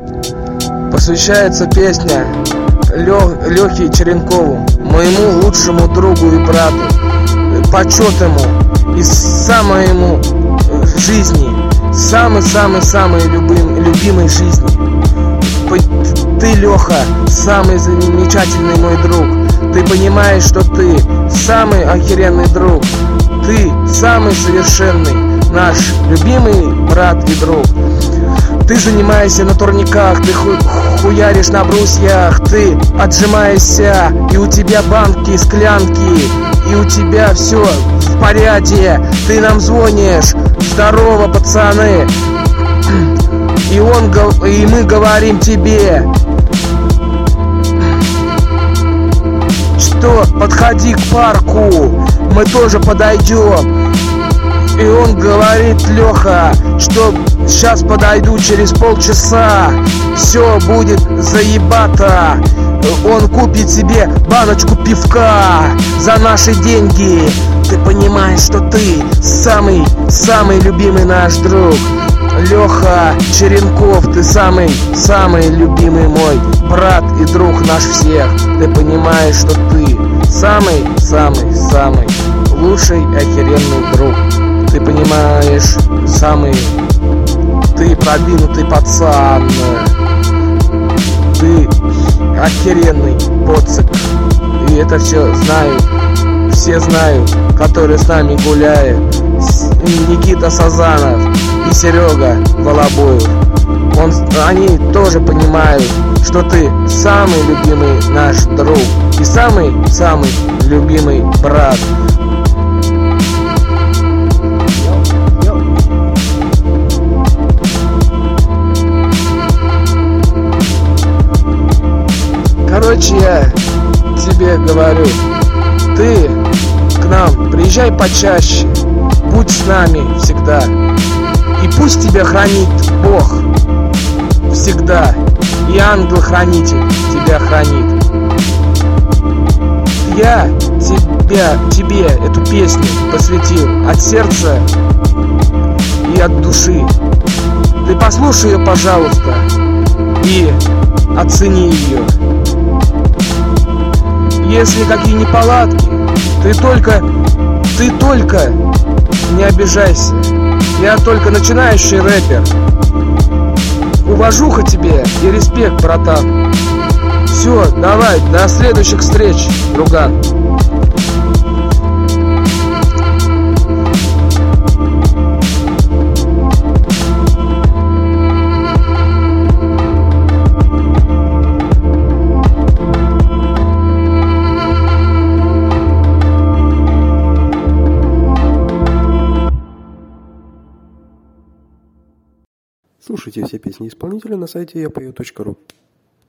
Посвящается песня Лёхе Черенкову, моему лучшему другу и брату. Почет ему и самой ему жизни, самой-самой-самой любимой жизни. Ты, Лёха, самый замечательный мой друг. Ты понимаешь, что ты самый охеренный друг. Ты самый совершенный наш любимый брат и друг. Ты занимаешься на турниках, ты хуяришь на брусьях, ты отжимаешься, и у тебя банки, склянки, и у тебя все в порядке. Ты нам звонишь: здорово, пацаны. И мы говорим тебе, что подходи к парку, мы тоже подойдем. И он говорит: Леха, что сейчас подойду через полчаса, все будет заебато. Он купит себе баночку пивка за наши деньги. Ты понимаешь, что ты самый любимый наш друг. Леха Черенков, ты самый любимый мой брат и друг наш всех. Ты понимаешь, что ты самый лучший охеренный друг. Ты понимаешь, ты продвинутый пацан. Ты охеренный поцик. И это все знают, которые с нами гуляют. Никита Сазанов и Серега Волобоев. Они тоже понимают, что ты самый любимый наш друг и самый любимый брат. Короче, я тебе говорю, ты к нам приезжай почаще, будь с нами всегда. И пусть тебя хранит Бог всегда, и ангел-хранитель тебя хранит. Я тебе эту песню посвятил от сердца и от души. Ты послушай ее, пожалуйста, и оцени ее. Если какие неполадки, ты только не обижайся. Я только начинающий рэпер. Уважуха тебе и респект, братан. Все, давай, до следующих встреч, друган. Слушайте все песни исполнителя на сайте yapою.ru.